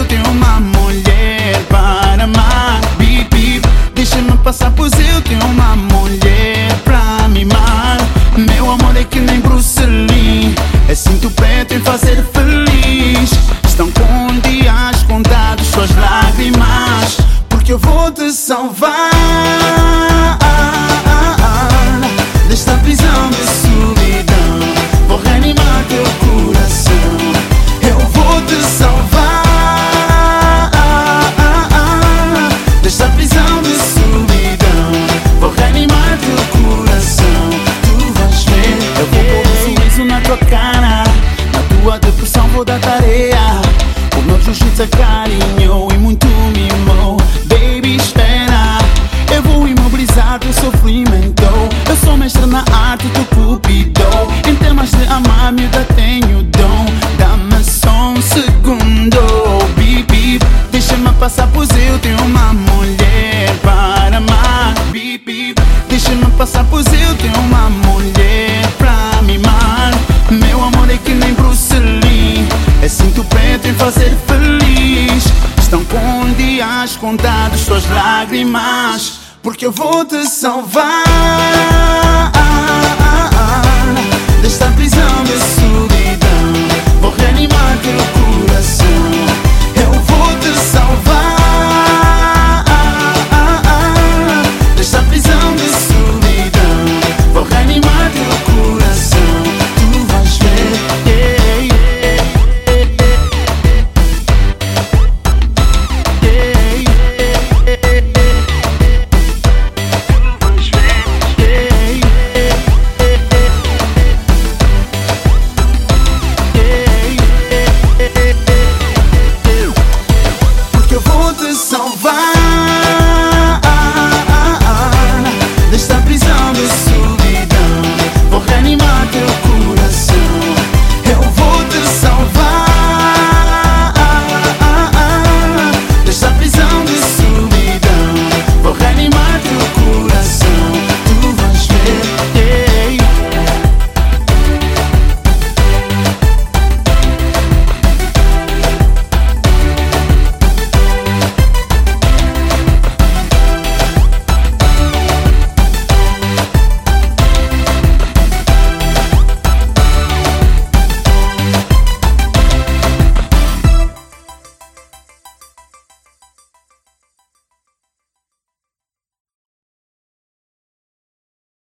tenho uma mulher para amar. Bip, bip, deixa-me passar, pois eu tenho uma mulher pra mimar. Meu amor é que nem Bruce Lee, é cinto preto em fazer feliz. Estão com dias contados, suas lágrimas, porque eu vou te salvar desta prisão de solidão. Vou reanimar teu coração, eu vou te salvar desta prisão de solidão. Vou reanimar teu coração, tu vais ver. Eu vou pôr um sorriso na tua cara, na tua depressão vou dar tarefa. O meu jiu-jitsu acarinhou e muito mimou. Baby, espera, eu vou imobilizar teu sofrimento. Eu sou mestre na arte, tu cupido. Em temas de amar, miúda, tenho dom. Dá-me só um segundo. Bip, bip, deixa-me passar, pois eu tenho uma mulher para amar. Bip, bip, deixa-me passar, pois eu tenho uma mulher pra mimar. Meu amor é que nem Bruce Lee, é cinto preto em fazer feliz. Estão com dias contados, suas lágrimas, porque eu vou te salvar desta prisão de solidão. Vou reanimar teu corpo.